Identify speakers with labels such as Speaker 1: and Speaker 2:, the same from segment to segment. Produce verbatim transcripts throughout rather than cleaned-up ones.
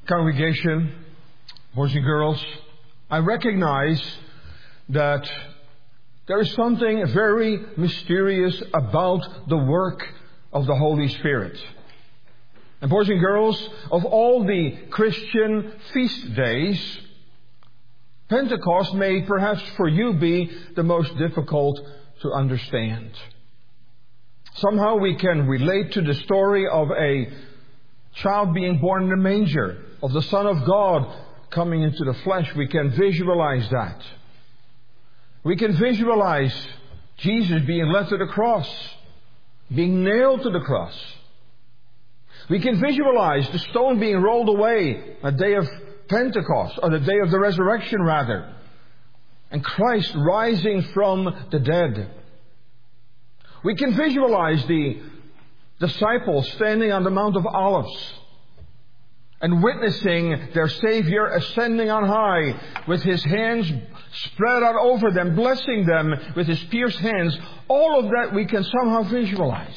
Speaker 1: Congregation, boys and girls, I recognize that there is something very mysterious about the work of the Holy Spirit. And boys and girls, of all the Christian feast days, Pentecost may perhaps for you be the most difficult to understand. Somehow we can relate to the story of a child being born in a manger, of the Son of God coming into the flesh. We can visualize that. We can visualize Jesus being led to the cross, being nailed to the cross. We can visualize the stone being rolled away on the day of Pentecost, or the day of the resurrection rather, and Christ rising from the dead. We can visualize the disciples standing on the Mount of Olives and witnessing their Savior ascending on high with His hands spread out over them, blessing them with His pierced hands. All of that we can somehow visualize.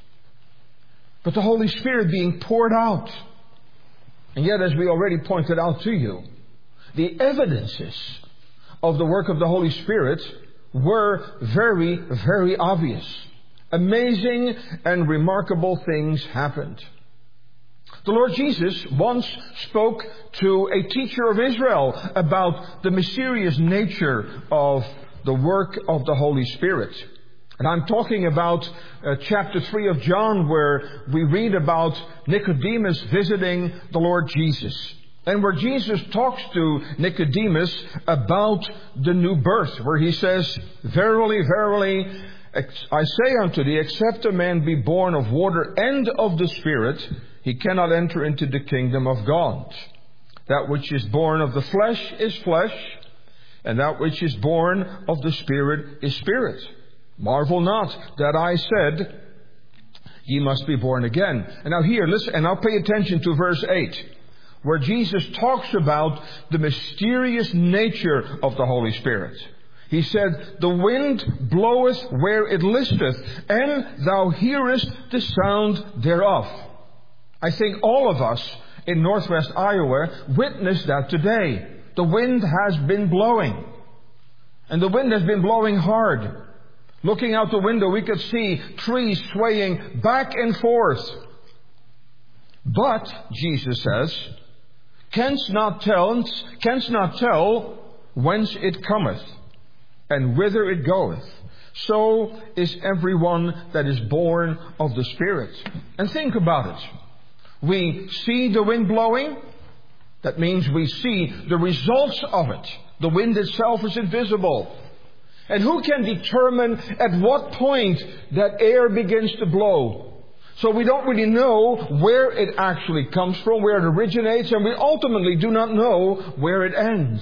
Speaker 1: But the Holy Spirit being poured out. And yet, as we already pointed out to you, the evidences of the work of the Holy Spirit were very, very obvious. Amazing and remarkable things happened. The Lord Jesus once spoke to a teacher of Israel about the mysterious nature of the work of the Holy Spirit. And I'm talking about uh, chapter three of John, where we read about Nicodemus visiting the Lord Jesus. And where Jesus talks to Nicodemus about the new birth, where He says, "Verily, verily, I say unto thee, except a man be born of water and of the Spirit, he cannot enter into the kingdom of God. That which is born of the flesh is flesh, and that which is born of the Spirit is spirit. Marvel not that I said, ye must be born again." And now here, listen, and now pay attention to verse eight, where Jesus talks about the mysterious nature of the Holy Spirit. He said, "The wind bloweth where it listeth, and thou hearest the sound thereof." I think all of us in Northwest Iowa witness that today. The wind has been blowing. And the wind has been blowing hard. Looking out the window, we could see trees swaying back and forth. But, Jesus says, canst not tell, canst not tell whence it cometh, and whither it goeth. So is everyone that is born of the Spirit. And think about it. We see the wind blowing. That means we see the results of it. The wind itself is invisible. And who can determine at what point that air begins to blow? So we don't really know where it actually comes from, where it originates, and we ultimately do not know where it ends.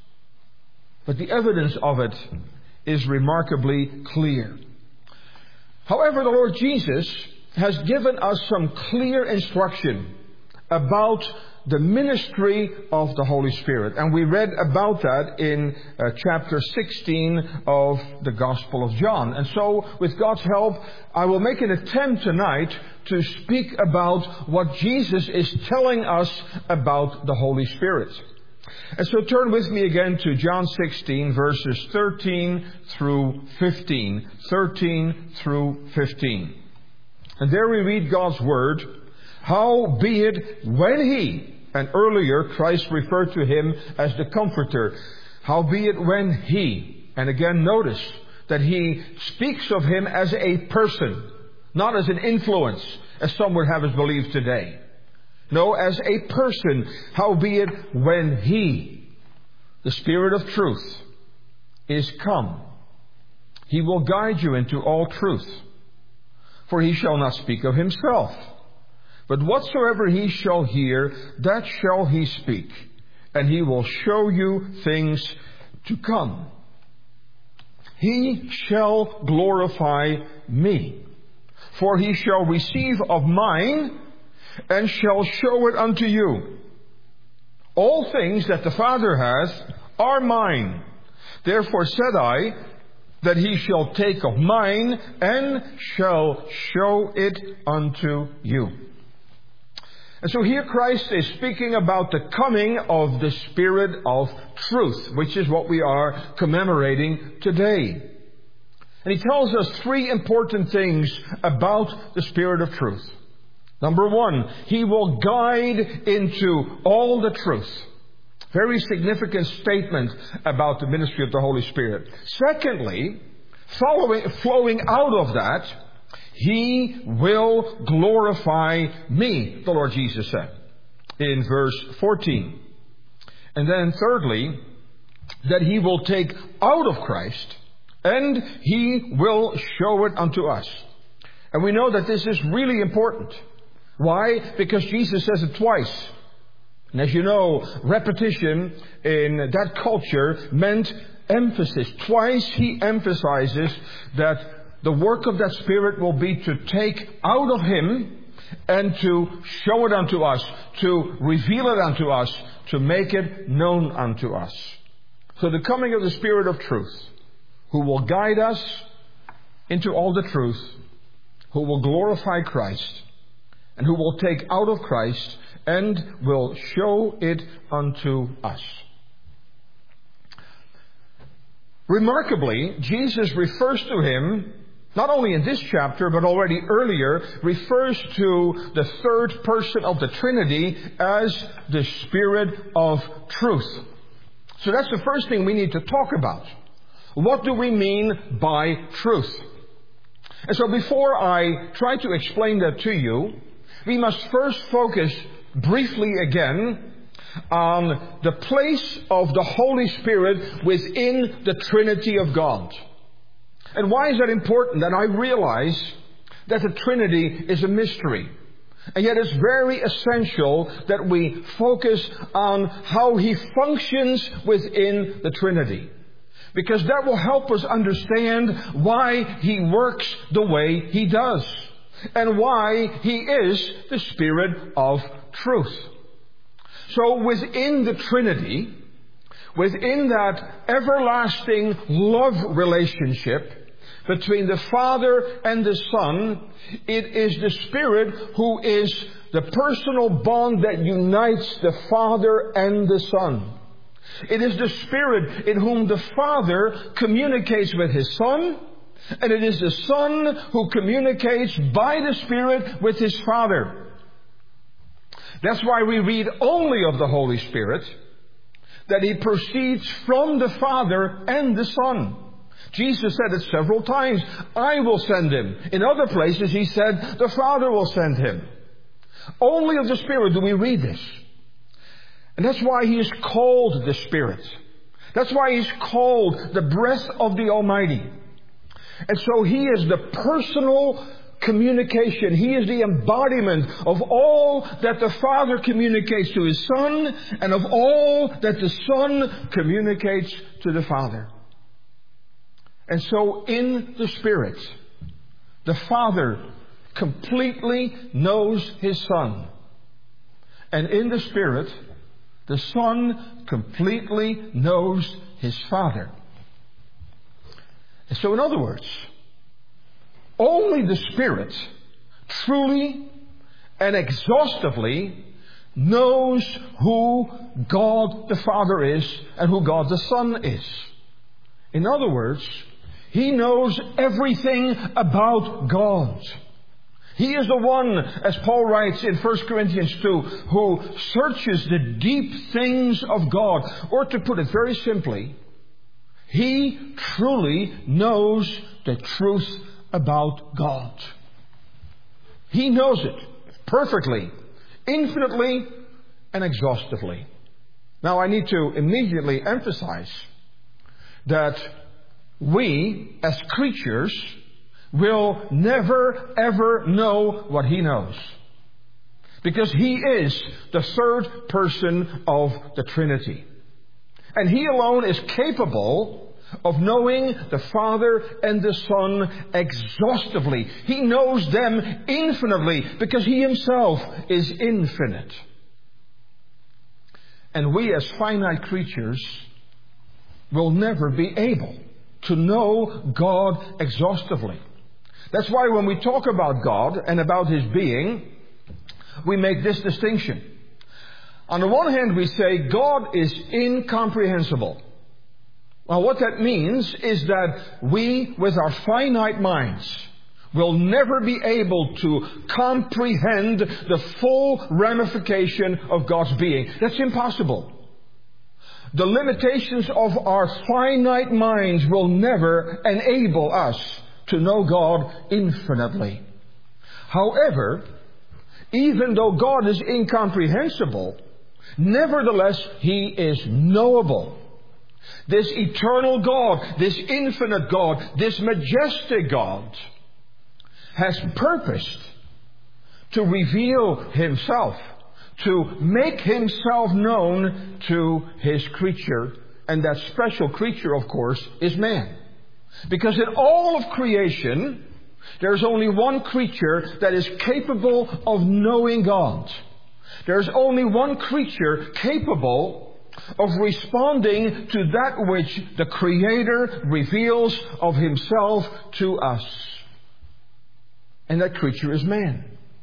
Speaker 1: But the evidence of it is remarkably clear. However, the Lord Jesus has given us some clear instruction about the ministry of the Holy Spirit. And we read about that in uh, chapter sixteen of the Gospel of John. And so, with God's help, I will make an attempt tonight to speak about what Jesus is telling us about the Holy Spirit. And so turn with me again to John sixteen, verses thirteen through fifteen. thirteen through fifteen. And there we read God's Word. "Howbeit when He," and earlier Christ referred to Him as the Comforter. "Howbeit when He," and again notice that He speaks of Him as a person, not as an influence, as some would have us believe today. No, as a person. "Howbeit when He, the Spirit of truth, is come, He will guide you into all truth. For He shall not speak of Himself, but whatsoever He shall hear, that shall He speak, and He will show you things to come. He shall glorify Me, for He shall receive of mine, and shall show it unto you. All things that the Father hath are mine. Therefore said I, that He shall take of mine, and shall show it unto you." And so here Christ is speaking about the coming of the Spirit of truth, which is what we are commemorating today. And he tells us three important things about the Spirit of truth. Number one, He will guide into all the truth. Very significant statement about the ministry of the Holy Spirit. Secondly, following, flowing out of that, He will glorify me, the Lord Jesus said in verse fourteen. And then thirdly, that He will take out of Christ and He will show it unto us. And we know that this is really important. Why? Because Jesus says it twice. And as you know, repetition in that culture meant emphasis. Twice He emphasizes that the work of that Spirit will be to take out of Him and to show it unto us, to reveal it unto us, to make it known unto us. So the coming of the Spirit of truth, who will guide us into all the truth, who will glorify Christ, and who will take out of Christ and will show it unto us. Remarkably, Jesus refers to Him, not only in this chapter, but already earlier, refers to the third person of the Trinity as the Spirit of truth. So that's the first thing we need to talk about. What do we mean by truth? And so before I try to explain that to you, we must first focus briefly again on the place of the Holy Spirit within the Trinity of God. And why is that important? That I realize that the Trinity is a mystery. And yet it's very essential that we focus on how He functions within the Trinity. Because that will help us understand why He works the way He does. And why He is the Spirit of truth. So within the Trinity, within that everlasting love relationship between the Father and the Son, it is the Spirit who is the personal bond that unites the Father and the Son. It is the Spirit in whom the Father communicates with His Son, and it is the Son who communicates by the Spirit with His Father. That's why we read only of the Holy Spirit, that He proceeds from the Father and the Son. Jesus said it several times, I will send Him. In other places He said, the Father will send Him. Only of the Spirit do we read this. And that's why He is called the Spirit. That's why He's called the breath of the Almighty. And so He is the personal communication. He is the embodiment of all that the Father communicates to His Son, and of all that the Son communicates to the Father. And so in the Spirit, the Father completely knows His Son. And in the Spirit, the Son completely knows His Father. And so in other words, only the Spirit truly and exhaustively knows who God the Father is and who God the Son is. In other words, He knows everything about God. He is the one, as Paul writes in First Corinthians two, who searches the deep things of God. Or to put it very simply, He truly knows the truth about God. He knows it perfectly, infinitely, and exhaustively. Now I need to immediately emphasize that we, as creatures, will never ever know what He knows. Because He is the third person of the Trinity. And He alone is capable of knowing the Father and the Son exhaustively. He knows them infinitely because He Himself is infinite. And we as finite creatures will never be able to know God exhaustively. That's why when we talk about God and about His being, we make this distinction. On the one hand, we say God is incomprehensible. Well, what that means is that we, with our finite minds, will never be able to comprehend the full ramification of God's being. That's impossible. The limitations of our finite minds will never enable us to know God infinitely. However, even though God is incomprehensible, nevertheless, He is knowable. This eternal God, this infinite God, this majestic God has purposed to reveal Himself, to make Himself known to His creature. And that special creature, of course, is man. Because in all of creation, there's only one creature that is capable of knowing God. There's only one creature capable of responding to that which the Creator reveals of Himself to us. And that creature is man.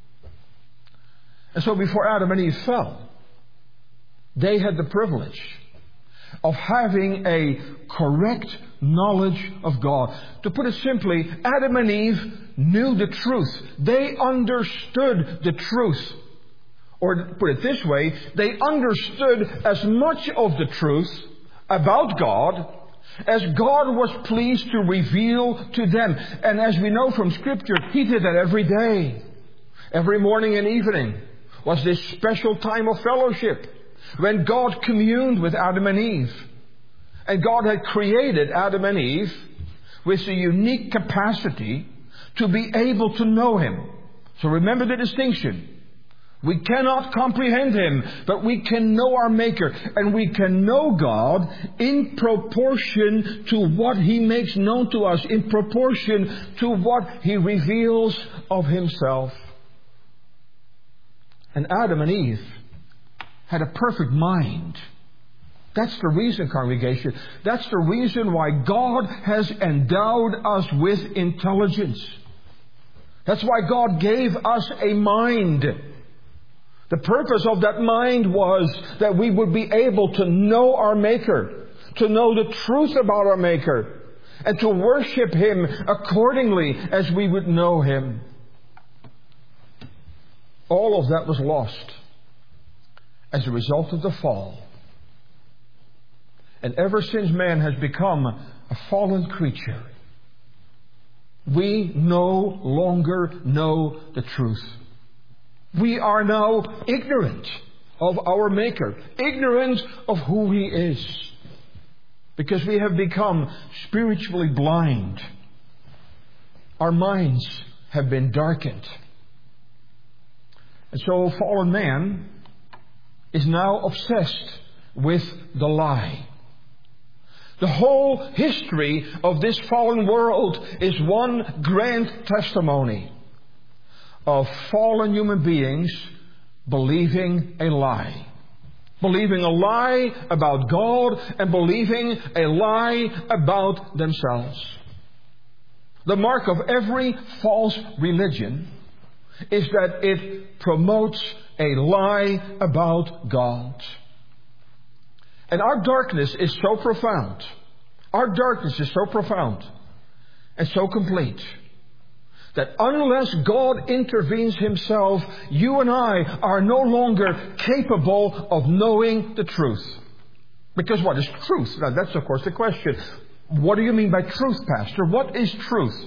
Speaker 1: And so before Adam and Eve fell, they had the privilege of having a correct knowledge of God. To put it simply, Adam and Eve knew the truth. They understood the truth. Or to put it this way, they understood as much of the truth about God as God was pleased to reveal to them. And as we know from Scripture, He did that every day. Every morning and evening was this special time of fellowship when God communed with Adam and Eve. And God had created Adam and Eve with a unique capacity to be able to know Him. So remember the distinction. We cannot comprehend Him, but we can know our Maker. And we can know God in proportion to what He makes known to us, in proportion to what He reveals of Himself. And Adam and Eve had a perfect mind. That's the reason, congregation. That's the reason why God has endowed us with intelligence. That's why God gave us a mind. The purpose of that mind was that we would be able to know our Maker, to know the truth about our Maker, and to worship Him accordingly as we would know Him. All of that was lost as a result of the fall. And ever since man has become a fallen creature, we no longer know the truth. We are now ignorant of our Maker, ignorant of who He is, because we have become spiritually blind. Our minds have been darkened. And so fallen man is now obsessed with the lie. The whole history of this fallen world is one grand testimony of fallen human beings believing a lie. Believing a lie about God and believing a lie about themselves. The mark of every false religion is that it promotes a lie about God. And our darkness is so profound. Our darkness is so profound and so complete that unless God intervenes Himself, you and I are no longer capable of knowing the truth. Because what is truth? Now that's of course the question. What do you mean by truth, Pastor? What is truth?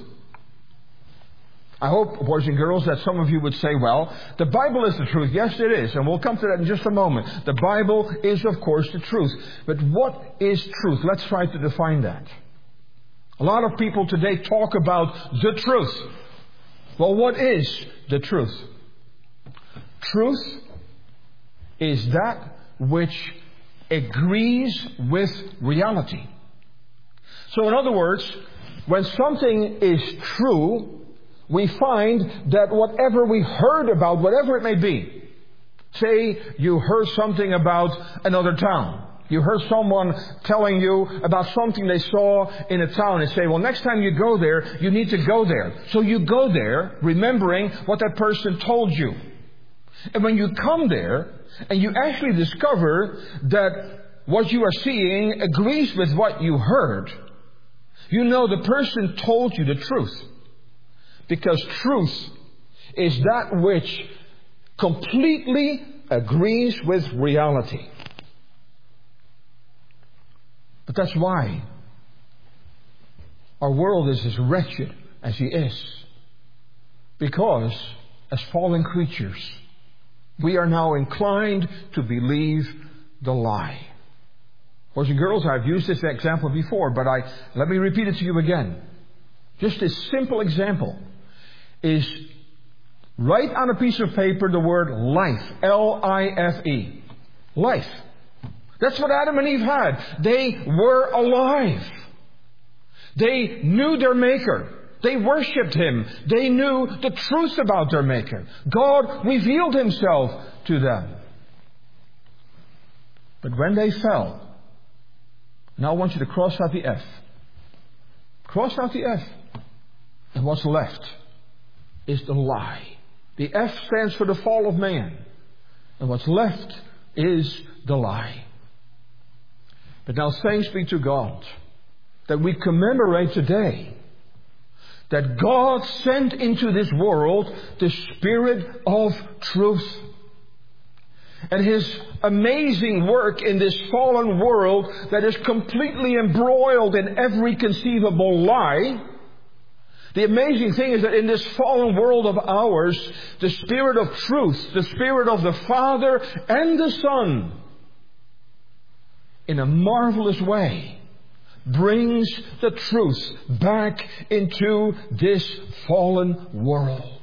Speaker 1: I hope, boys and girls, that some of you would say, well, the Bible is the truth. Yes, it is. And we'll come to that in just a moment. The Bible is, of course, the truth. But what is truth? Let's try to define that. A lot of people today talk about the truth. Well, what is the truth? Truth is that which agrees with reality. So in other words, when something is true, we find that whatever we heard about, whatever it may be, say you heard something about another town. You heard someone telling you about something they saw in a town and say, well, next time you go there, you need to go there. So you go there remembering what that person told you. And when you come there and you actually discover that what you are seeing agrees with what you heard, you know the person told you the truth. Because truth is that which completely agrees with reality. But that's why our world is as wretched as he is. Because as fallen creatures, we are now inclined to believe the lie. Boys and girls, I've used this example before, but I let me repeat it to you again. Just this simple example is write on a piece of paper the word life. L I F E. Life. That's what Adam and Eve had. They were alive. They knew their Maker. They worshipped Him. They knew the truth about their Maker. God revealed Himself to them. But when they fell, now I want you to cross out the F. Cross out the F. And what's left is the lie. The F stands for the fall of man. And what's left is the lie. But now thanks be to God that we commemorate today that God sent into this world the Spirit of truth. And His amazing work in this fallen world that is completely embroiled in every conceivable lie. The amazing thing is that in this fallen world of ours, the Spirit of truth, the Spirit of the Father and the Son, in a marvelous way, brings the truth back into this fallen world.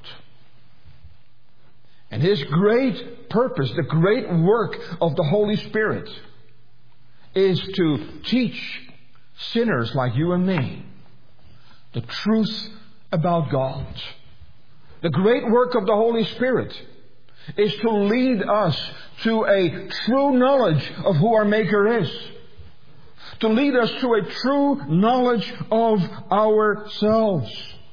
Speaker 1: And His great purpose, the great work of the Holy Spirit, is to teach sinners like you and me the truth about God. The great work of the Holy Spirit is to lead us to a true knowledge of who our Maker is. To lead us to a true knowledge of ourselves.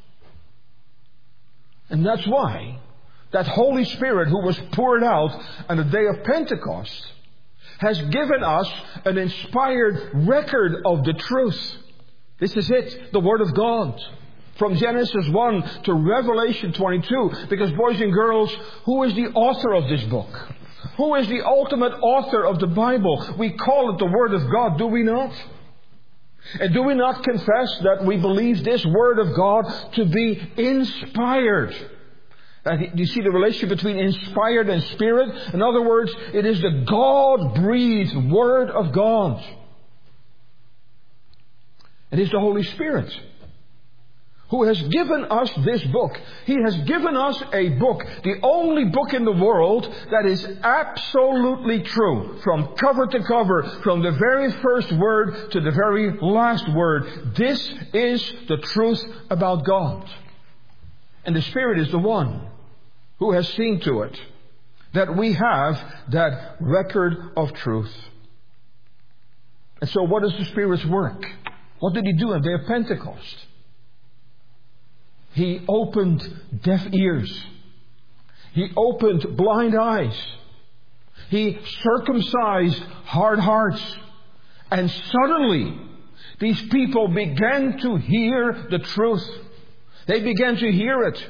Speaker 1: And that's why that Holy Spirit who was poured out on the day of Pentecost has given us an inspired record of the truth. This is it, the Word of God. From Genesis one to Revelation twenty-two. Because boys and girls, who is the author of this book? Who is the ultimate author of the Bible? We call it the Word of God, do we not? And do we not confess that we believe this Word of God to be inspired? Uh, do you see the relationship between inspired and spirit? In other words, it is the God-breathed Word of God. It is the Holy Spirit who has given us this book. He has given us a book, the only book in the world that is absolutely true. From cover to cover, from the very first word to the very last word. This is the truth about God. And the Spirit is the one who has seen to it that we have that record of truth. And so what is the Spirit's work? What did He do on the day of Pentecost? He opened deaf ears. He opened blind eyes. He circumcised hard hearts. And suddenly, these people began to hear the truth. They began to hear it.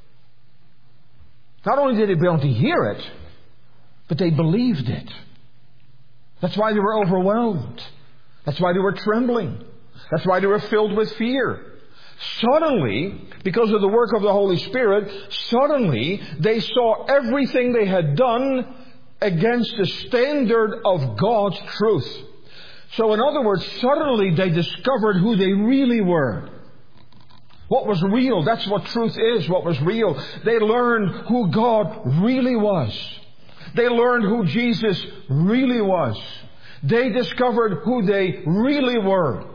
Speaker 1: Not only did they begin to hear it, but they believed it. That's why they were overwhelmed. That's why they were trembling. That's why they were filled with fear. Suddenly, because of the work of the Holy Spirit, suddenly they saw everything they had done against the standard of God's truth. So in other words, suddenly they discovered who they really were. What was real? That's what truth is, what was real. They learned who God really was. They learned who Jesus really was. They discovered who they really were.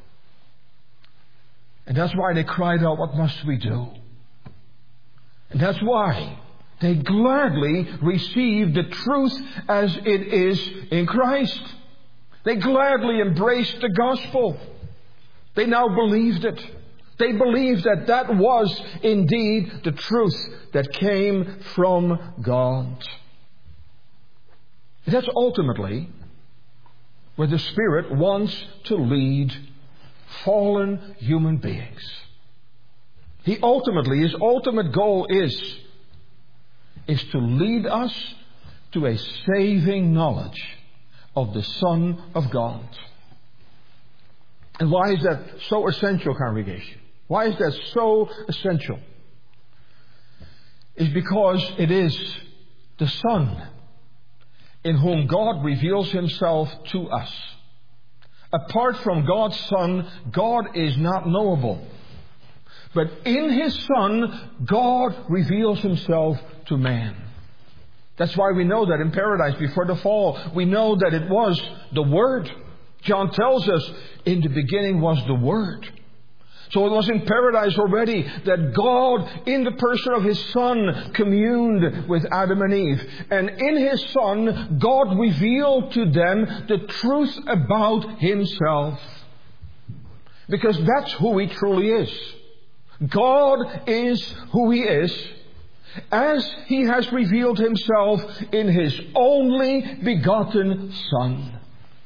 Speaker 1: And that's why they cried out, what must we do? And that's why they gladly received the truth as it is in Christ. They gladly embraced the gospel. They now believed it. They believed that that was indeed the truth that came from God. And that's ultimately where the Spirit wants to lead fallen human beings. He ultimately, His ultimate goal is, is to lead us to a saving knowledge of the Son of God. And why is that so essential, congregation? Why is that so essential? It's because it is the Son in whom God reveals Himself to us. Apart from God's Son, God is not knowable. But in His Son, God reveals Himself to man. That's why we know that in paradise before the fall, we know that it was the Word. John tells us, in the beginning was the Word. So it was in paradise already that God, in the person of His Son, communed with Adam and Eve. And in His Son, God revealed to them the truth about Himself. Because that's who He truly is. God is who He is, as He has revealed Himself in His only begotten Son.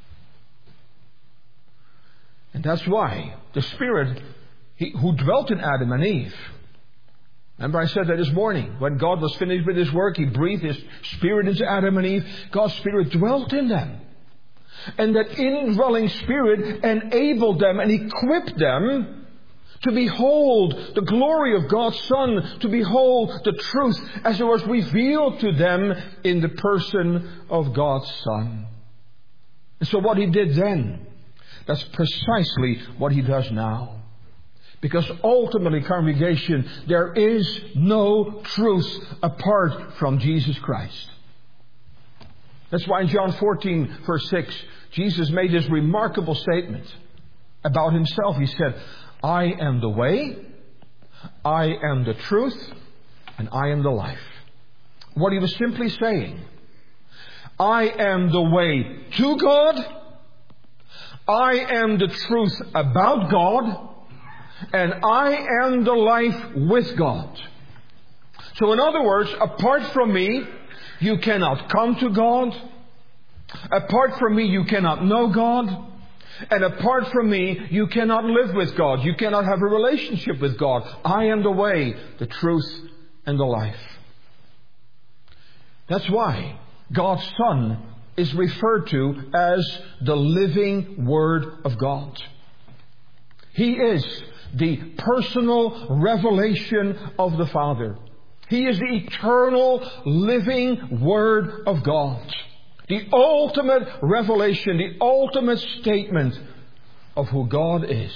Speaker 1: And that's why the Spirit he, who dwelt in Adam and Eve, remember I said that this morning, when God was finished with His work, He breathed His Spirit into Adam and Eve. God's Spirit dwelt in them. And that indwelling Spirit enabled them and equipped them to behold the glory of God's Son, to behold the truth as it was revealed to them in the person of God's Son. And so what He did then, that's precisely what He does now. Because ultimately, congregation, there is no truth apart from Jesus Christ. That's why in John fourteen, verse six, Jesus made this remarkable statement about Himself. He said, I am the way, I am the truth, and I am the life. What He was simply saying, I am the way to God, I am the truth about God, and I am the life with God. So in other words, apart from me, you cannot come to God. Apart from me, you cannot know God. And apart from me, you cannot live with God. You cannot have a relationship with God. I am the way, the truth, and the life. That's why God's Son is referred to as the living Word of God. He is the personal revelation of the Father. He is the eternal living Word of God. The ultimate revelation, the ultimate statement of who God is.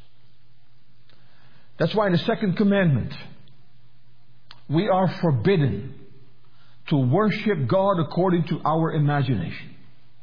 Speaker 1: That's why in the second commandment, we are forbidden to worship God according to our imagination.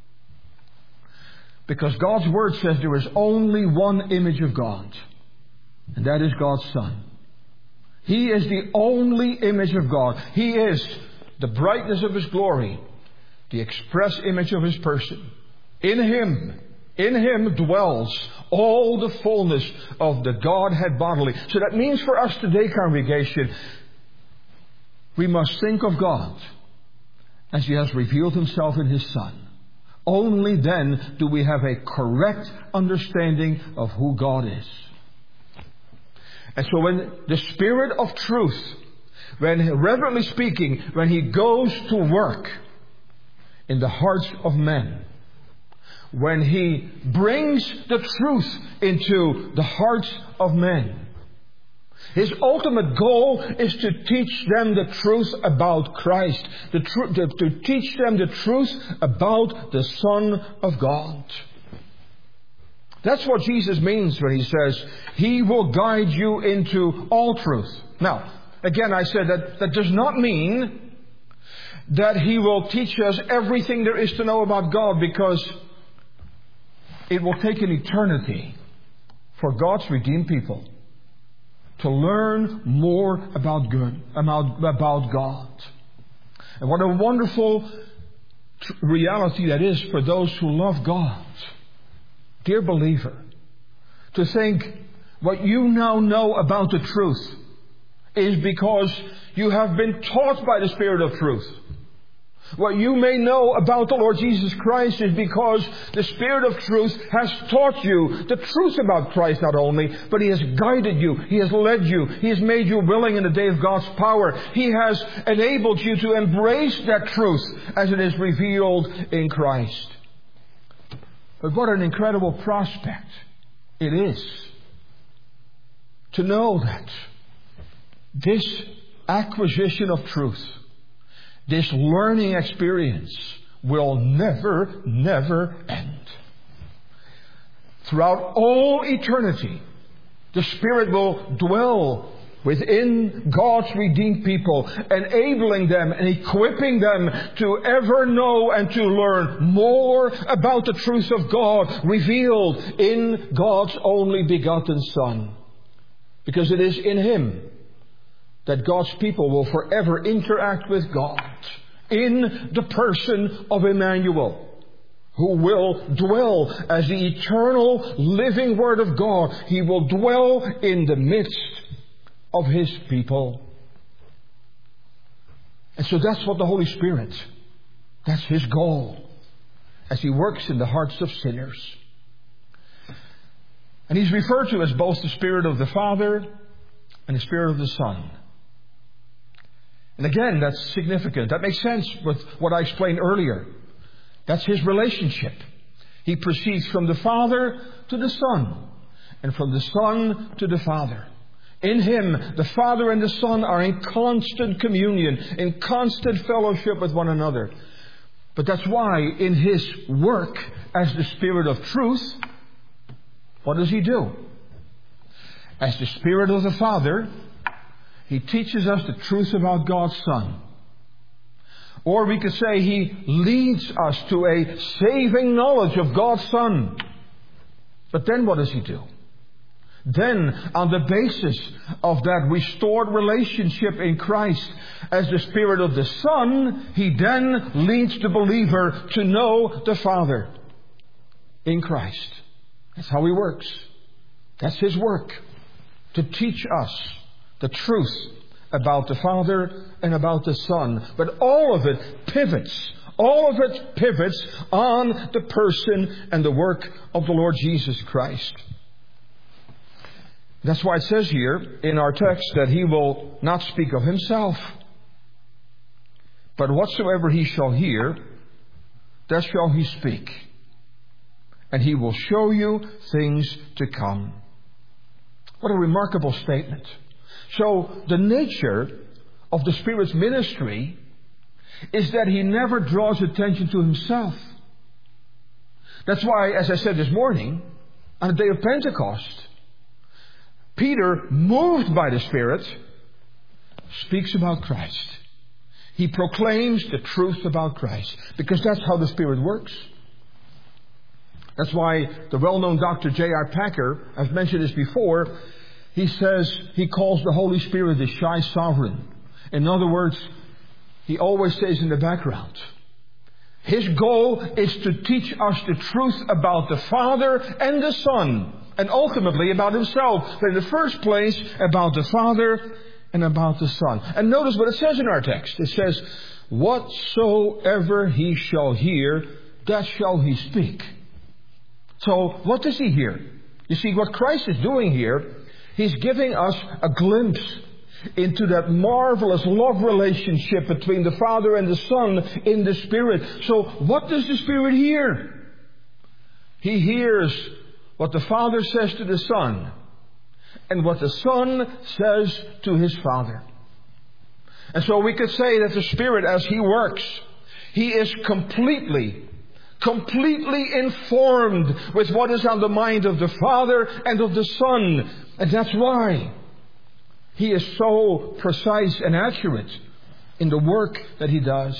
Speaker 1: Because God's Word says there is only one image of God, and that is God's Son. He is the only image of God. He is the brightness of His glory, the express image of His person. In Him, in Him dwells all the fullness of the Godhead bodily. So that means for us today, congregation, we must think of God as He has revealed Himself in His Son. Only then do we have a correct understanding of who God is. And so when the Spirit of truth, when reverently speaking, when He goes to work in the hearts of men, when He brings the truth into the hearts of men, His ultimate goal is to teach them the truth about Christ, the tr- to, to teach them the truth about the Son of God. That's what Jesus means when He says, He will guide you into all truth. Now, again, I said that that does not mean that He will teach us everything there is to know about God, because it will take an eternity for God's redeemed people to learn more about good, about, about God. And what a wonderful t- reality that is for those who love God. Dear believer, to think what you now know about the truth is because you have been taught by the Spirit of truth. What you may know about the Lord Jesus Christ is because the Spirit of truth has taught you the truth about Christ not only, but He has guided you, He has led you, He has made you willing in the day of God's power. He has enabled you to embrace that truth as it is revealed in Christ. But what an incredible prospect it is to know that this acquisition of truth, this learning experience, will never, never end. Throughout all eternity, the Spirit will dwell within God's redeemed people, enabling them and equipping them to ever know and to learn more about the truth of God revealed in God's only begotten Son. Because it is in Him that God's people will forever interact with God in the person of Emmanuel, who will dwell as the eternal living Word of God. He will dwell in the midst of His people. And so that's what the Holy Spirit, that's His goal as He works in the hearts of sinners. And He's referred to as both the Spirit of the Father and the Spirit of the Son. And again, that's significant. That makes sense with what I explained earlier. That's His relationship. He proceeds from the Father to the Son, and from the Son to the Father. In Him, the Father and the Son are in constant communion, in constant fellowship with one another. But that's why in His work as the Spirit of truth, what does He do? As the Spirit of the Father, He teaches us the truth about God's Son. Or we could say He leads us to a saving knowledge of God's Son. But then what does He do? Then, on the basis of that restored relationship in Christ as the Spirit of the Son, He then leads the believer to know the Father in Christ. That's how He works. That's His work, to teach us the truth about the Father and about the Son. But all of it pivots, all of it pivots on the person and the work of the Lord Jesus Christ. That's why it says here in our text that He will not speak of Himself, but whatsoever He shall hear, that shall He speak, and He will show you things to come. What a remarkable statement. So the nature of the Spirit's ministry is that He never draws attention to Himself. That's why, as I said this morning, on the day of Pentecost, Peter, moved by the Spirit, speaks about Christ. He proclaims the truth about Christ, because that's how the Spirit works. That's why the well-known Doctor J R Packer, I've mentioned this before, he says he calls the Holy Spirit the shy sovereign. In other words, He always stays in the background. His goal is to teach us the truth about the Father and the Son, and ultimately about Himself. But in the first place, about the Father and about the Son. And notice what it says in our text. It says, whatsoever He shall hear, that shall He speak. So, what does He hear? You see, what Christ is doing here, He's giving us a glimpse into that marvelous love relationship between the Father and the Son in the Spirit. So, what does the Spirit hear? He hears what the Father says to the Son, and what the Son says to His Father. And so we could say that the Spirit, as He works, He is completely, completely informed with what is on the mind of the Father and of the Son. And that's why He is so precise and accurate in the work that He does.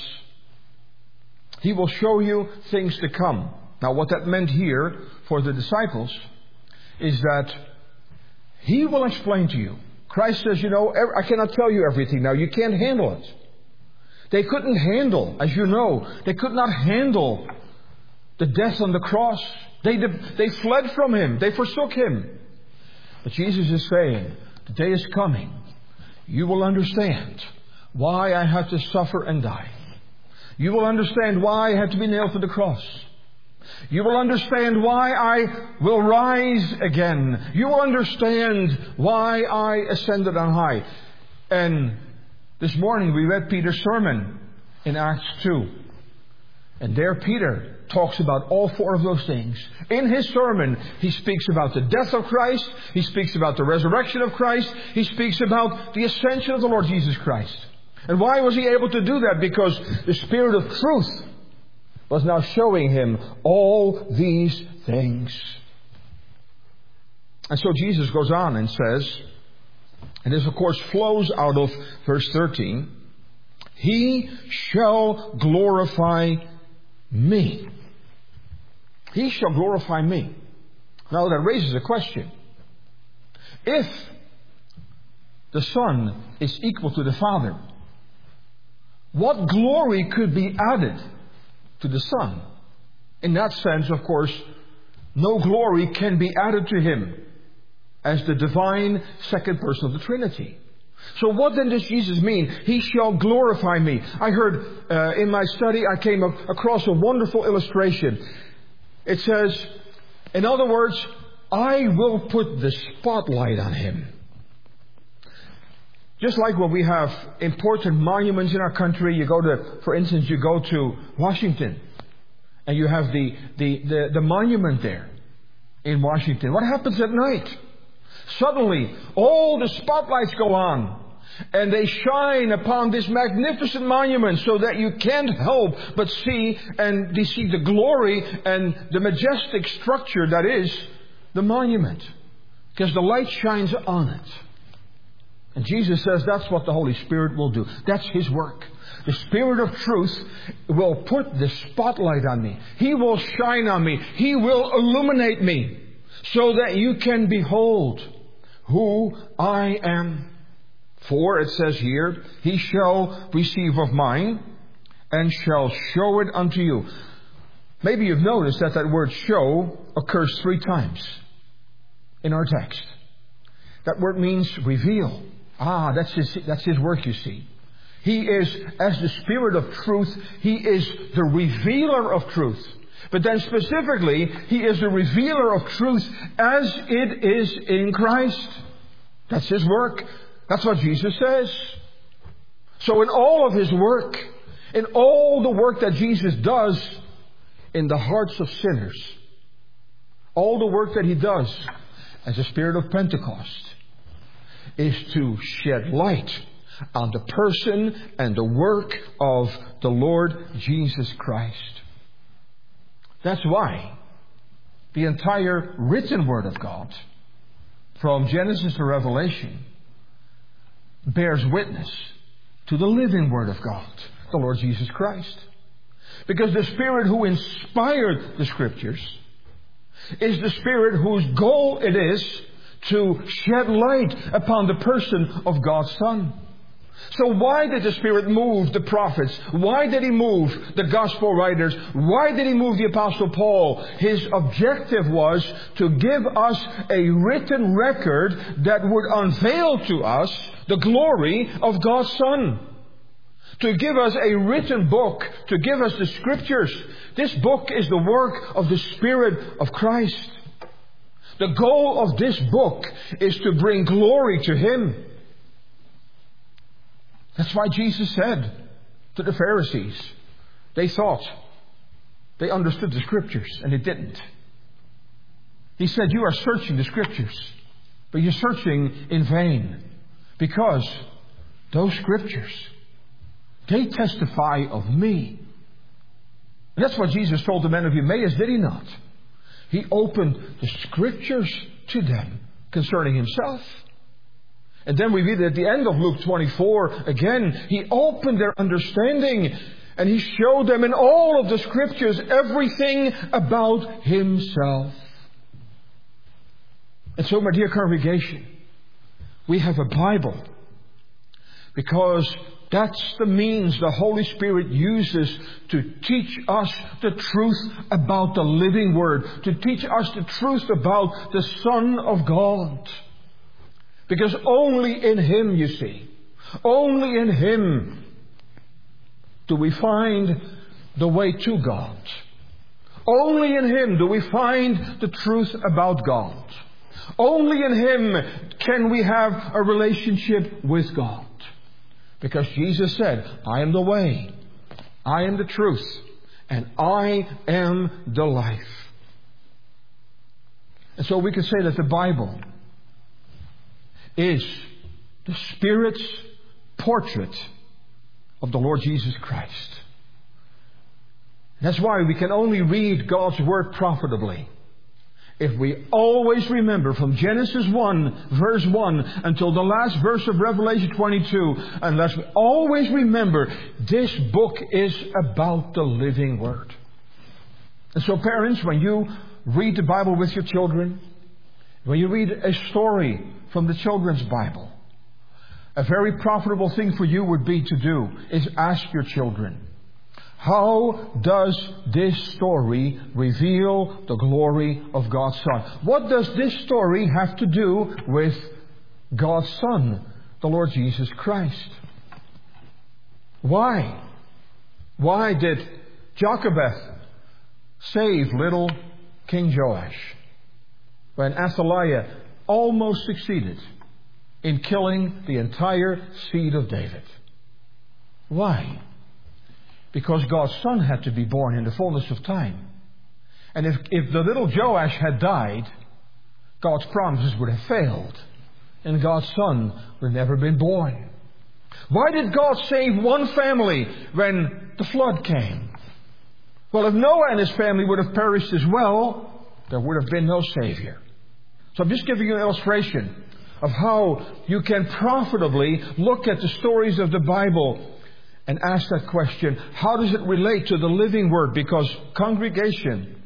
Speaker 1: He will show you things to come. Now, what that meant here for the disciples is that He will explain to you. Christ says, you know, I cannot tell you everything now. You can't handle it. They couldn't handle, as you know, they could not handle the death on the cross. They, they fled from Him. They forsook Him. But Jesus is saying, the day is coming. You will understand why I have to suffer and die. You will understand why I have to be nailed to the cross. You will understand why I will rise again. You will understand why I ascended on high. And this morning we read Peter's sermon in Acts two. And there Peter talks about all four of those things. In his sermon, he speaks about the death of Christ. He speaks about the resurrection of Christ. He speaks about the ascension of the Lord Jesus Christ. And why was he able to do that? Because the Spirit of truth was now showing him all these things. And so Jesus goes on and says, and this of course flows out of verse thirteen, He shall glorify me. He shall glorify me. Now that raises a question. If the Son is equal to the Father, what glory could be added to the Son? In that sense, of course, no glory can be added to Him as the divine second person of the Trinity. So what then does Jesus mean? He shall glorify me. I heard uh, in my study, I came across a wonderful illustration. It says, in other words, I will put the spotlight on Him. Just like when we have important monuments in our country, you go to, for instance, you go to Washington, and you have the, the, the, the monument there in Washington. What happens at night? Suddenly, all the spotlights go on, and they shine upon this magnificent monument so that you can't help but see and see the glory and the majestic structure that is the monument, because the light shines on it. And Jesus says that's what the Holy Spirit will do. That's His work. The Spirit of truth will put the spotlight on me. He will shine on me. He will illuminate me so that you can behold who I am. For it says here, He shall receive of mine and shall show it unto you. Maybe you've noticed that that word show occurs three times in our text. That word means reveal. Ah, that's his, that's his work, you see. He is, as the Spirit of truth, He is the revealer of truth. But then specifically, He is the revealer of truth as it is in Christ. That's His work. That's what Jesus says. So in all of His work, in all the work that Jesus does in the hearts of sinners, all the work that He does as a Spirit of Pentecost, is to shed light on the person and the work of the Lord Jesus Christ. That's why the entire written Word of God, from Genesis to Revelation, bears witness to the living Word of God, the Lord Jesus Christ. Because the Spirit who inspired the Scriptures is the Spirit whose goal it is to shed light upon the person of God's Son. So why did the Spirit move the prophets? Why did He move the Gospel writers? Why did He move the Apostle Paul? His objective was to give us a written record that would unveil to us the glory of God's Son. To give us a written book, to give us the Scriptures. This book is the work of the Spirit of Christ. The goal of this book is to bring glory to Him. That's why Jesus said to the Pharisees, they thought they understood the Scriptures, and they didn't. He said, you are searching the Scriptures, but you're searching in vain, because those Scriptures, they testify of me. And that's what Jesus told the men of Emmaus, did He not? He opened the Scriptures to them concerning Himself. And then we read at the end of Luke twenty-four, again, He opened their understanding and He showed them in all of the Scriptures everything about Himself. And so, my dear congregation, we have a Bible because that's the means the Holy Spirit uses to teach us the truth about the living Word, to teach us the truth about the Son of God. Because only in Him, you see, only in Him do we find the way to God. Only in Him do we find the truth about God. Only in Him can we have a relationship with God. Because Jesus said, I am the way, I am the truth, and I am the life. And so we can say that the Bible is the Spirit's portrait of the Lord Jesus Christ. That's why we can only read God's Word profitably if we always remember from Genesis one, verse one, until the last verse of Revelation twenty-two, unless we always remember this book is about the living Word. And so parents, when you read the Bible with your children, when you read a story from the children's Bible, a very profitable thing for you would be to do is ask your children, how does this story reveal the glory of God's Son? What does this story have to do with God's Son, the Lord Jesus Christ? Why? Why did Jochebed save little King Joash when Athaliah almost succeeded in killing the entire seed of David? Why? Because God's Son had to be born in the fullness of time. And if, if the little Joash had died, God's promises would have failed. And God's Son would have never been born. Why did God save one family when the flood came? Well, if Noah and his family would have perished as well, there would have been no Savior. So I'm just giving you an illustration of how you can profitably look at the stories of the Bible and ask that question, how does it relate to the living Word? Because congregation,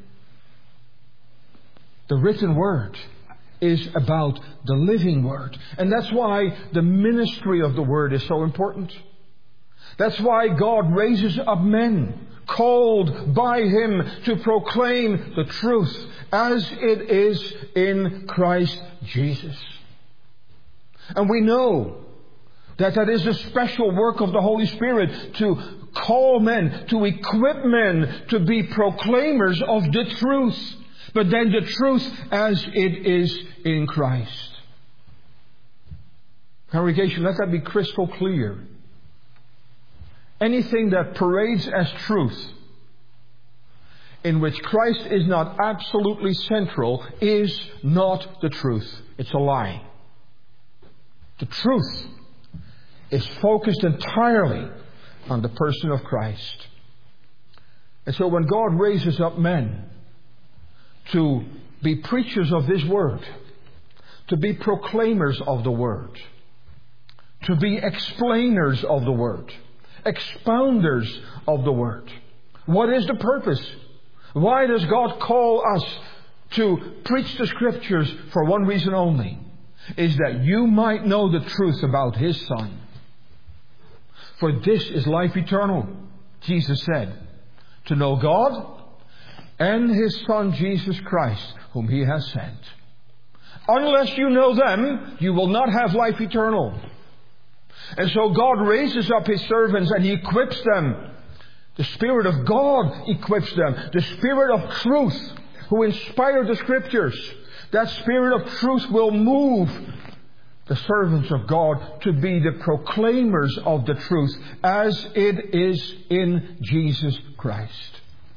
Speaker 1: the written Word is about the living Word. And that's why the ministry of the Word is so important. That's why God raises up men called by Him to proclaim the truth as it is in Christ Jesus. And we know that that is a special work of the Holy Spirit to call men, to equip men to be proclaimers of the truth. But then the truth as it is in Christ. Congregation, let that be crystal clear. Anything that parades as truth, in which Christ is not absolutely central, is not the truth. It's a lie. The truth is focused entirely on the person of Christ. And so when God raises up men to be preachers of this Word, to be proclaimers of the Word, to be explainers of the Word, expounders of the Word, what is the purpose? Why does God call us to preach the Scriptures? For one reason only, is that you might know the truth about His Son. For this is life eternal, Jesus said, to know God and His Son Jesus Christ, whom He has sent. Unless you know them, you will not have life eternal. And so God raises up His servants and He equips them. The Spirit of God equips them. The Spirit of truth, who inspired the Scriptures. That Spirit of truth will move the servants of God to be the proclaimers of the truth as it is in Jesus Christ.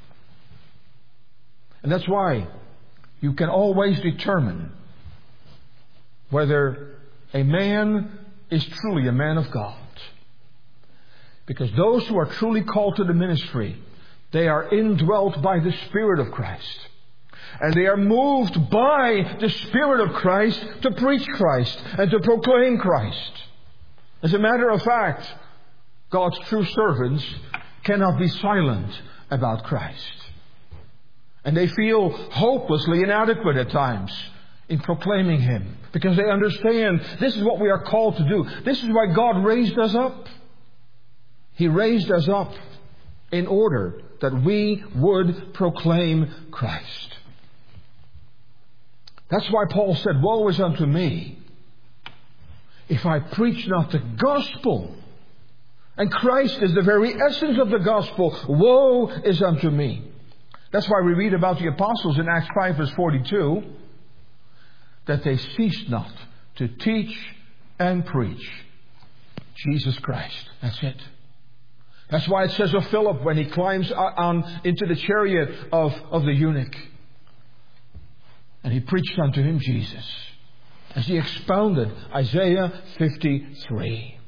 Speaker 1: And that's why you can always determine whether a man is truly a man of God. Because those who are truly called to the ministry, they are indwelt by the Spirit of Christ. And they are moved by the Spirit of Christ to preach Christ and to proclaim Christ. As a matter of fact, God's true servants cannot be silent about Christ. And they feel hopelessly inadequate at times in proclaiming Him. Because they understand this is what we are called to do. This is why God raised us up. He raised us up in order that we would proclaim Christ. That's why Paul said, woe is unto me if I preach not the gospel, and Christ is the very essence of the gospel, woe is unto me. That's why we read about the apostles in Acts five verse forty-two, that they ceased not to teach and preach Jesus Christ. That's it. That's why it says of Philip when he climbs on into the chariot of, of the eunuch, and he preached unto him Jesus, as he expounded Isaiah fifty-three.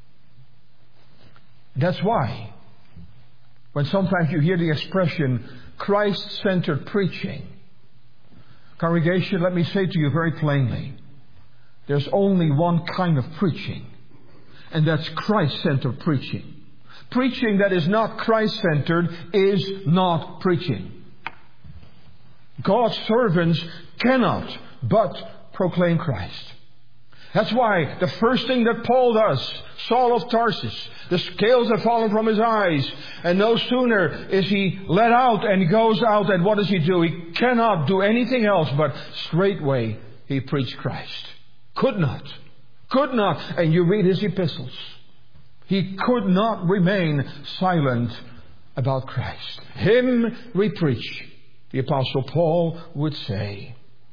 Speaker 1: That's why when sometimes you hear the expression Christ-centered preaching, congregation, let me say to you very plainly, there's only one kind of preaching, and that's Christ-centered preaching. Preaching that is not Christ-centered is not preaching. God's servants cannot but proclaim Christ. That's why the first thing that Paul does, Saul of Tarsus, the scales have fallen from his eyes, and no sooner is he let out and he goes out, and what does he do? He cannot do anything else but straightway he preached Christ. Could not. Could not. And you read his epistles. He could not remain silent about Christ. Him we preach, the Apostle Paul would say.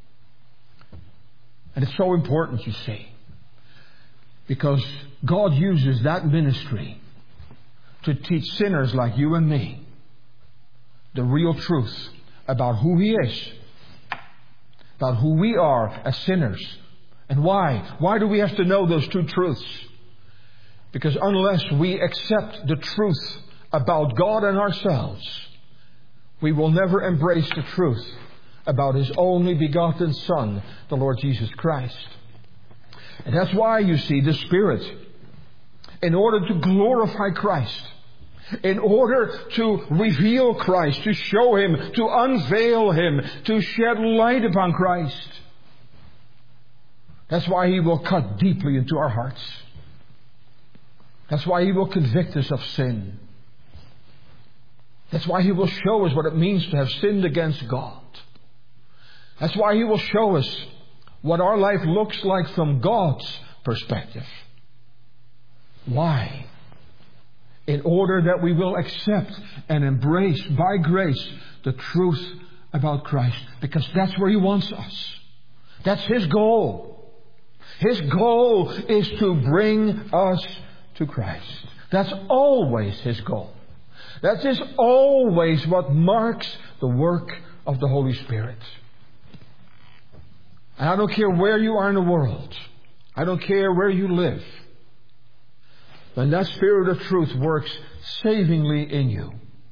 Speaker 1: And it's so important, you see, because God uses that ministry to teach sinners like you and me the real truth about who He is, about who we are as sinners. And why? Why do we have to know those two truths? Because unless we accept the truth about God and ourselves, we will never embrace the truth about His only begotten Son, the Lord Jesus Christ. And that's why, you see, the Spirit, in order to glorify Christ, in order to reveal Christ, to show Him, to unveil Him, to shed light upon Christ, that's why He will cut deeply into our hearts. That's why He will convict us of sin. That's why He will show us what it means to have sinned against God. That's why He will show us what our life looks like from God's perspective. Why? In order that we will accept and embrace by grace the truth about Christ. Because that's where He wants us. That's His goal. His goal is to bring us to Christ. That's always His goal. That is always what marks the work of the Holy Spirit. And I don't care where you are in the world. I don't care where you live. When that Spirit of truth works savingly in you,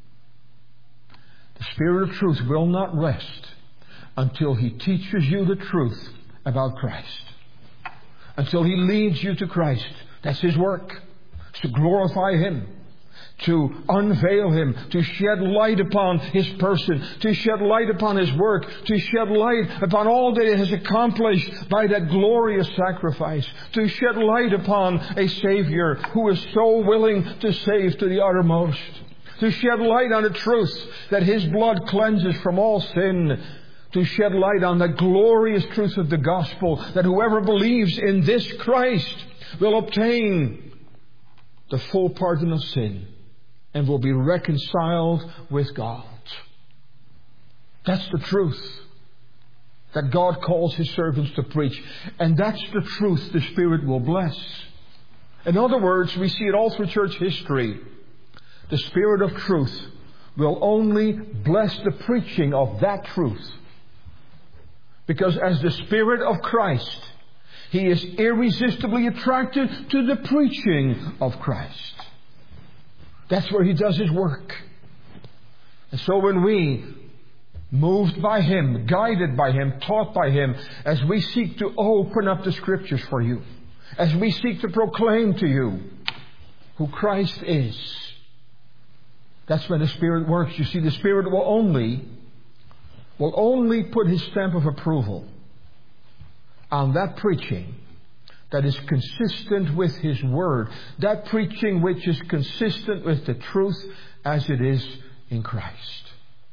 Speaker 1: the Spirit of truth will not rest until He teaches you the truth about Christ. Until He leads you to Christ. That's His work. To glorify Him. To unveil Him. To shed light upon His person. To shed light upon His work. To shed light upon all that He has accomplished by that glorious sacrifice. To shed light upon a Savior who is so willing to save to the uttermost. To shed light on the truth that His blood cleanses from all sin. To shed light on the glorious truth of the gospel that whoever believes in this Christ will obtain the full pardon of sin and will be reconciled with God. That's the truth that God calls His servants to preach. And that's the truth the Spirit will bless. In other words, we see it all through church history. The Spirit of truth will only bless the preaching of that truth. Because as the Spirit of Christ, He is irresistibly attracted to the preaching of Christ. That's where He does His work. And so when we, moved by Him, guided by Him, taught by Him, as we seek to open up the Scriptures for you, as we seek to proclaim to you who Christ is, that's when the Spirit works. You see, the Spirit will only will only put His stamp of approval on that preaching that is consistent with His Word. That preaching which is consistent with the truth as it is in Christ.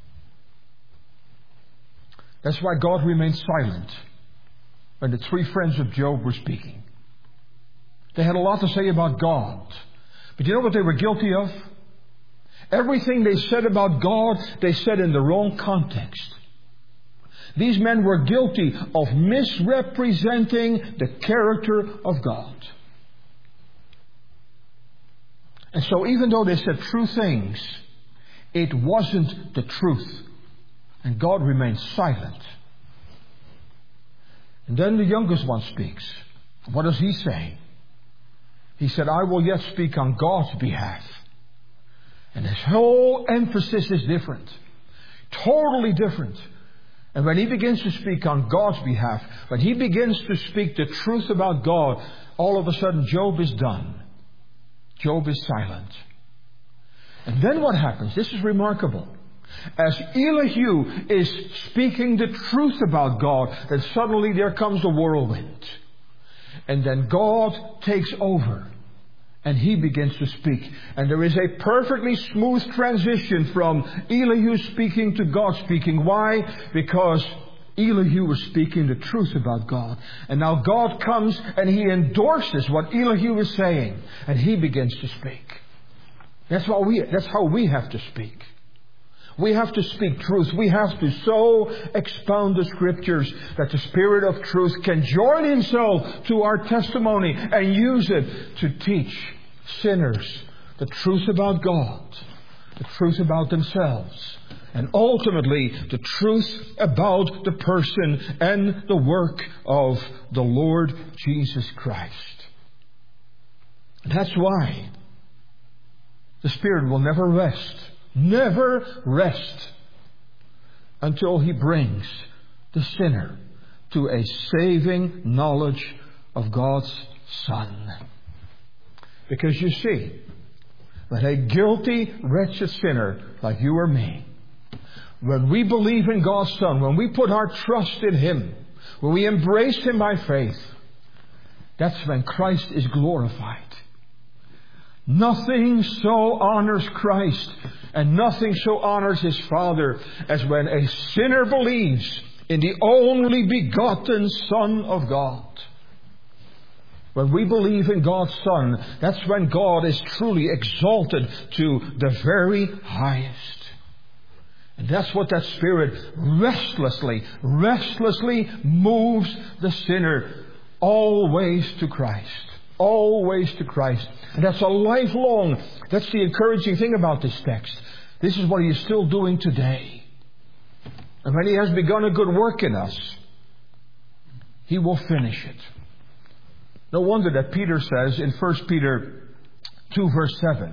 Speaker 1: That's why God remained silent when the three friends of Job were speaking. They had a lot to say about God. But you know what they were guilty of? Everything they said about God, they said in the wrong context. These men were guilty of misrepresenting the character of God. And so even though they said true things, it wasn't the truth. And God remained silent. And then the youngest one speaks. What does he say? He said, I will yet speak on God's behalf. And his whole emphasis is different. Totally different. And when he begins to speak on God's behalf, when he begins to speak the truth about God, all of a sudden Job is done. Job is silent. And then what happens? This is remarkable. As Elihu is speaking the truth about God, then suddenly there comes a whirlwind. And then God takes over. And he begins to speak. And there is a perfectly smooth transition from Elihu speaking to God speaking. Why? Because Elihu was speaking the truth about God. And now God comes and he endorses what Elihu is saying. And he begins to speak. That's how we, that's how we have to speak. We have to speak truth. We have to so expound the Scriptures that the Spirit of truth can join Himself to our testimony and use it to teach sinners the truth about God, the truth about themselves, and ultimately the truth about the person and the work of the Lord Jesus Christ. And that's why the Spirit will never rest. Never rest until He brings the sinner to a saving knowledge of God's Son. Because you see, that a guilty, wretched sinner like you or me, when we believe in God's Son, when we put our trust in Him, when we embrace Him by faith, that's when Christ is glorified. Nothing so honors Christ and nothing so honors His Father as when a sinner believes in the only begotten Son of God. When we believe in God's Son, that's when God is truly exalted to the very highest. And that's what that Spirit restlessly, restlessly moves the sinner always to Christ. Always to Christ. And that's a lifelong, that's the encouraging thing about this text. This is what He is still doing today. And when He has begun a good work in us, He will finish it. No wonder that Peter says in First Peter two verse seven,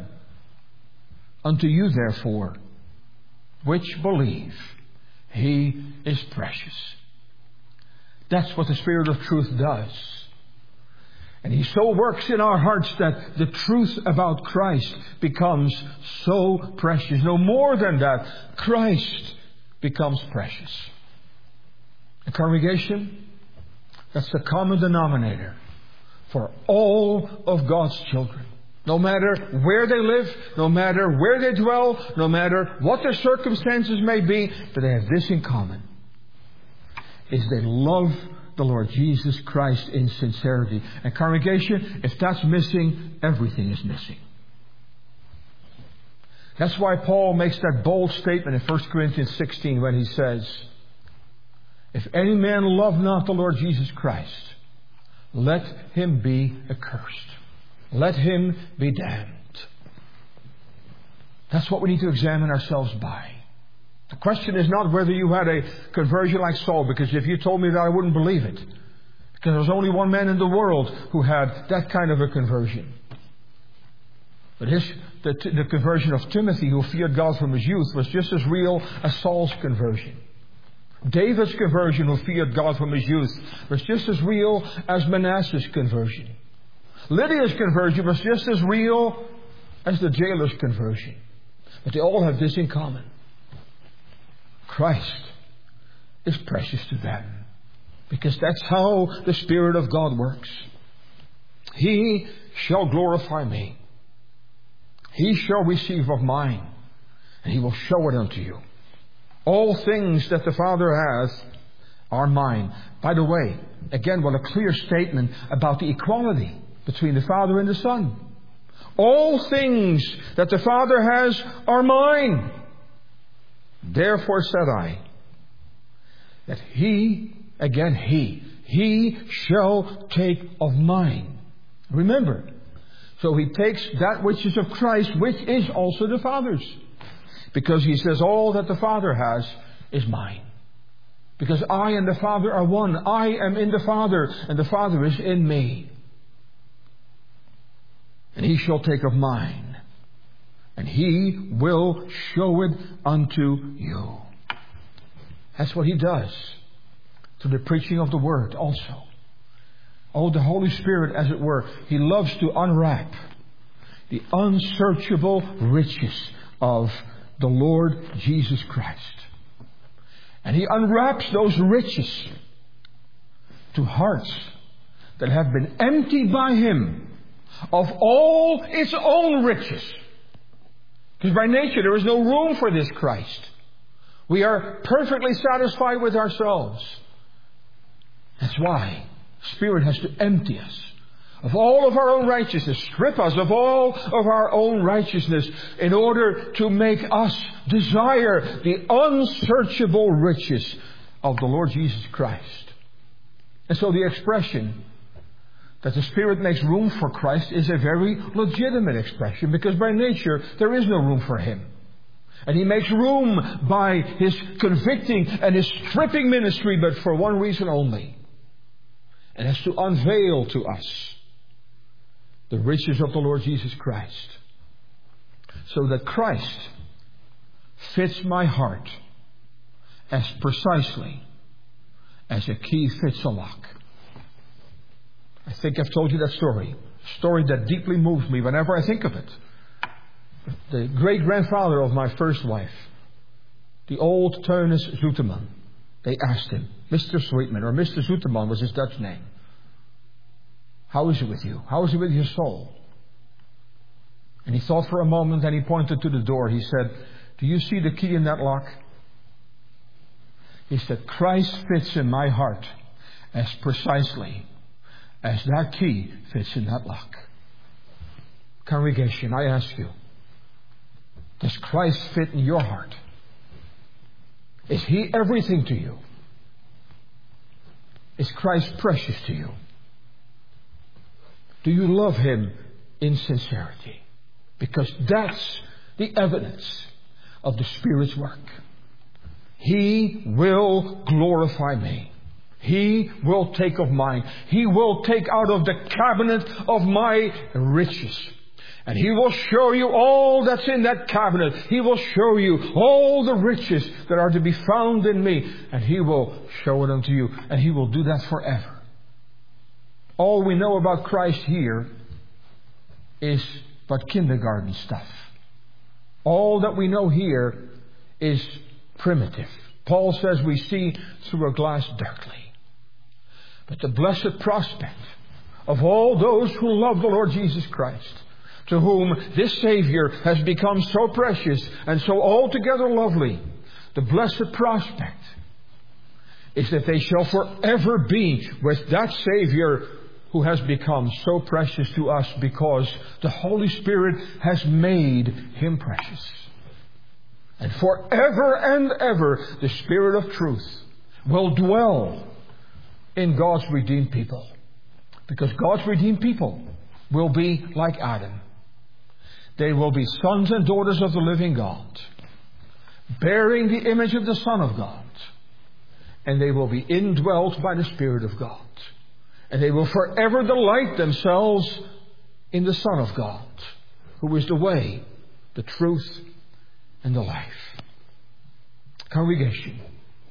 Speaker 1: unto you therefore, which believe, He is precious. That's what the Spirit of truth does. And He so works in our hearts that the truth about Christ becomes so precious. No more than that, Christ becomes precious. The congregation, that's the common denominator for all of God's children. No matter where they live, no matter where they dwell, no matter what their circumstances may be, but they have this in common, is they love the Lord Jesus Christ in sincerity. And congregation, if that's missing, everything is missing. That's why Paul makes that bold statement in First Corinthians sixteen when he says, if any man love not the Lord Jesus Christ, let him be accursed. Let him be damned. That's what we need to examine ourselves by. The question is not whether you had a conversion like Saul, because if you told me that, I wouldn't believe it. Because there was only one man in the world who had that kind of a conversion. But his, the, the conversion of Timothy, who feared God from his youth, was just as real as Saul's conversion. David's conversion, who feared God from his youth, was just as real as Manasseh's conversion. Lydia's conversion was just as real as the jailer's conversion. But they all have this in common. Christ is precious to them. Because that's how the Spirit of God works. He shall glorify me. He shall receive of mine, and He will show it unto you. All things that the Father has are mine. By the way, again, what a clear statement about the equality. between the Father and the Son. All things that the Father has are mine. Therefore said I, that He, again He, He shall take of mine. Remember, so He takes that which is of Christ, which is also the Father's. Because He says, all that the Father has is mine. Because I and the Father are one. I am in the Father, and the Father is in me. And He shall take of mine, and He will show it unto you. That's what He does through the preaching of the Word also. Oh, the Holy Spirit, as it were, He loves to unwrap the unsearchable riches of the Lord Jesus Christ. And He unwraps those riches to hearts that have been emptied by Him of all its own riches. Because by nature there is no room for this Christ. We are perfectly satisfied with ourselves. That's why Spirit has to empty us of all of our own righteousness, strip us of all of our own righteousness in order to make us desire the unsearchable riches of the Lord Jesus Christ. And so the expression that the Spirit makes room for Christ is a very legitimate expression, because by nature there is no room for Him. And He makes room by His convicting and His stripping ministry, but for one reason only. And has to unveil to us the riches of the Lord Jesus Christ. So that Christ fits my heart as precisely as a key fits a lock. I think I've told you that story. A story that deeply moves me whenever I think of it. The great-grandfather of my first wife, the old Teunis Zoeteman, they asked him, Mister Sweetman, or Mister Zoeteman was his Dutch name. How is it with you? How is it with your soul? And he thought for a moment, and he pointed to the door. He said, do you see the key in that lock? He said, Christ fits in my heart as precisely as that key fits in that lock. Congregation, I ask you, does Christ fit in your heart? Is He everything to you? Is Christ precious to you? Do you love Him in sincerity? Because that's the evidence of the Spirit's work. He will glorify me. He will take of mine. He will take out of the cabinet of my riches. And He will show you all that's in that cabinet. He will show you all the riches that are to be found in me. And He will show it unto you. And He will do that forever. All we know about Christ here is but kindergarten stuff. All that we know here is primitive. Paul says we see through a glass darkly. But the blessed prospect of all those who love the Lord Jesus Christ, to whom this Savior has become so precious and so altogether lovely, the blessed prospect is that they shall forever be with that Savior who has become so precious to us because the Holy Spirit has made Him precious. And forever and ever the Spirit of truth will dwell in God's redeemed people. Because God's redeemed people will be like Adam. They will be sons and daughters of the living God, bearing the image of the Son of God. And they will be indwelt by the Spirit of God. And they will forever delight themselves in the Son of God, who is the way, the truth, and the life. Congregation,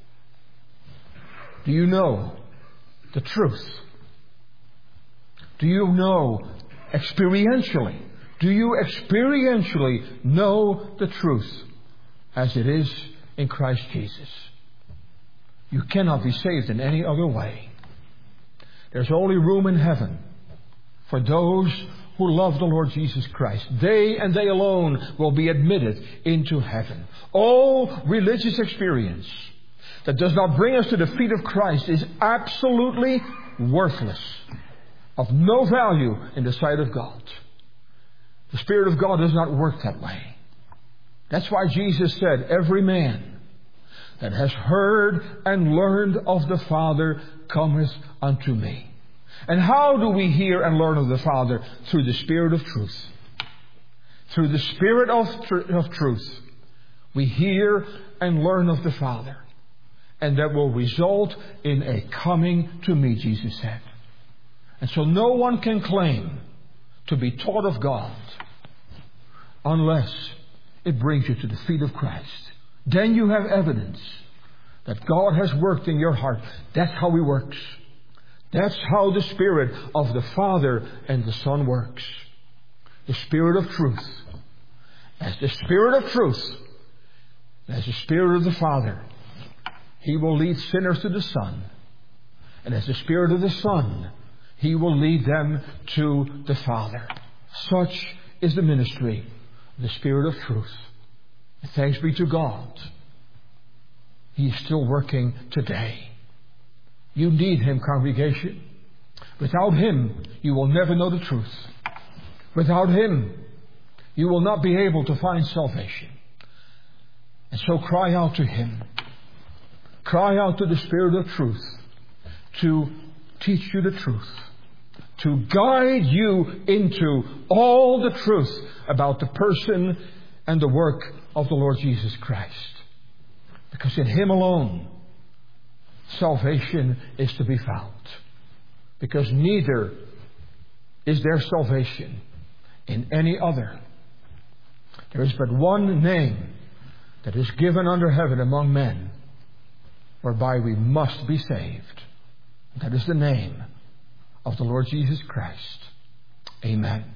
Speaker 1: do you know the truth? Do you know experientially? Do you experientially know the truth as it is in Christ Jesus? You cannot be saved in any other way. There's only room in heaven for those who love the Lord Jesus Christ. They and they alone will be admitted into heaven. All religious experience that does not bring us to the feet of Christ is absolutely worthless. of no value in the sight of God. The Spirit of God does not work that way. That's why Jesus said, every man that has heard and learned of the Father cometh unto me. And how do we hear and learn of the Father? Through the Spirit of truth. Through the Spirit of, tr- of truth, we hear and learn of the Father. And that will result in a coming to me, Jesus said. And so no one can claim to be taught of God unless it brings you to the feet of Christ. Then you have evidence that God has worked in your heart. That's how He works. That's how the Spirit of the Father and the Son works. The Spirit of truth. As the Spirit of truth, as the Spirit of the Father, He will lead sinners to the Son. And as the Spirit of the Son, He will lead them to the Father. Such is the ministry of the Spirit of truth. And thanks be to God. He is still working today. You need Him, congregation. Without Him, you will never know the truth. Without Him, you will not be able to find salvation. And so cry out to Him. Cry out to the Spirit of truth to teach you the truth. To guide you into all the truth about the person and the work of the Lord Jesus Christ. Because in Him alone, salvation is to be found. Because neither is there salvation in any other. There is but one name that is given under heaven among men, whereby we must be saved. That is the name of the Lord Jesus Christ. Amen.